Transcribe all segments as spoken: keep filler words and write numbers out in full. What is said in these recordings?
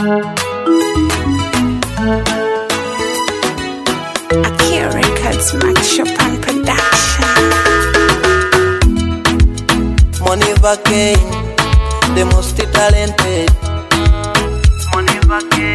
Akira Records, Max Chopin Production. Money Vacay, the most talented. Money Vacay,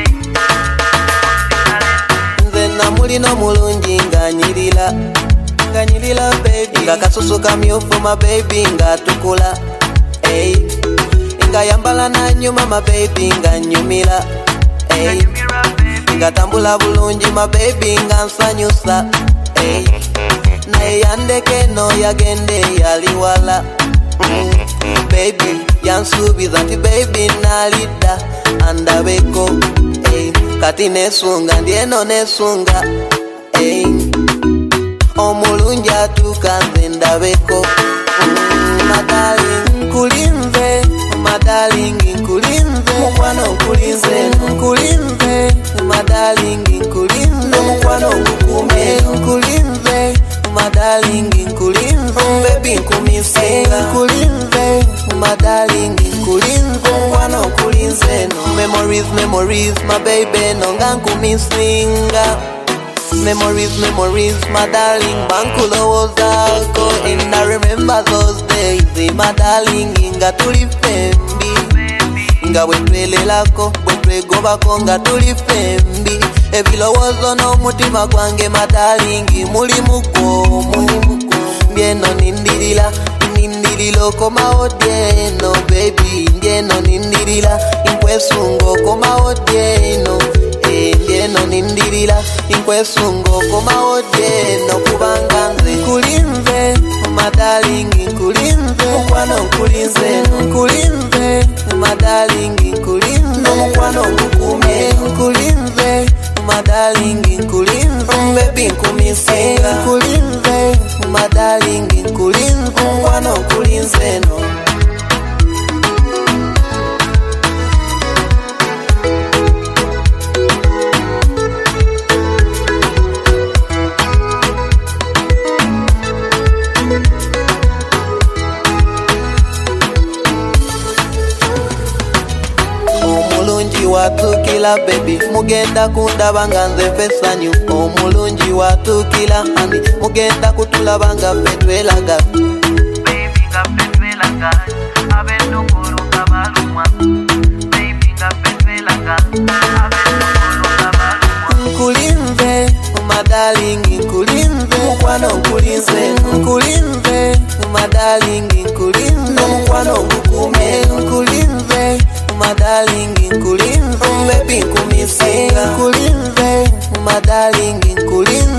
Nze namuli no mulungi nga nyirila, nga nyirila baby, nga kasusu kamyufu my baby nga tukula, hey. Nga yambala na nyuma my baby nga nyumila, hey. Nga tambula bulungi my baby nga nsanyusa, hey. Naye yandeke no yagende yaliwala, mm. Baby yansubiza nti baby nalida andabeko, hey. Kati nesunga ndieno nesunga, hey. Omulungi atuuka nze ndabeko, mm. My darling nkulinze, my darling nkulinze, mukwano nkulinze, nkulinze, my darling nkulinze, mukwano ngukume, nkulinze, my darling nkulinze, baby nkumisinga, nkulinze, my darling nkulinze, mukwano nkulinze, no. Memories, memories, my baby nonga nkumisinga. Memories, memories, my darling, bankulo wozako. And I remember those days, my darling, inga tuli fembi, inga wetwele lako, wetwego bako, nga tuli fembi. Ebilo wozo no mutima kwange, my darling, muli muko, muli muko. Ndieno nindirila, nindirilo koma odieno, baby. Ndieno nindirila, inkwesungo koma odieno. Ndieno nindirila, inkwesungo koma odieno. Kubanga nze nkulinze, my darling nkulinze, mukwano nkulinze, nkulinze, my darling nkulinze, mukwano ngukume, nkulinze, my darling nkulinze, baby nkumisinga, nkulinze, my darling nkulinze, mukwano nkulinze, no. Omulungi watukila baby, mugenda kundaba nga nze fesanyu. Omulungi watukila honey, mugenda kutulaba nga ffe twelaga. baby nga petwelaga, abendongoro nga balumwa. Baby nga petwelaga, abendongoro nga balumwa. Nkulinze, my darling nkulinze, mukwano nkulinze, nkulinze, my darling nkulinze, mukwano ngukume, nkulinze, my darling nkulinze, baby nkumisinga, nkulinze, my darling nkulinze.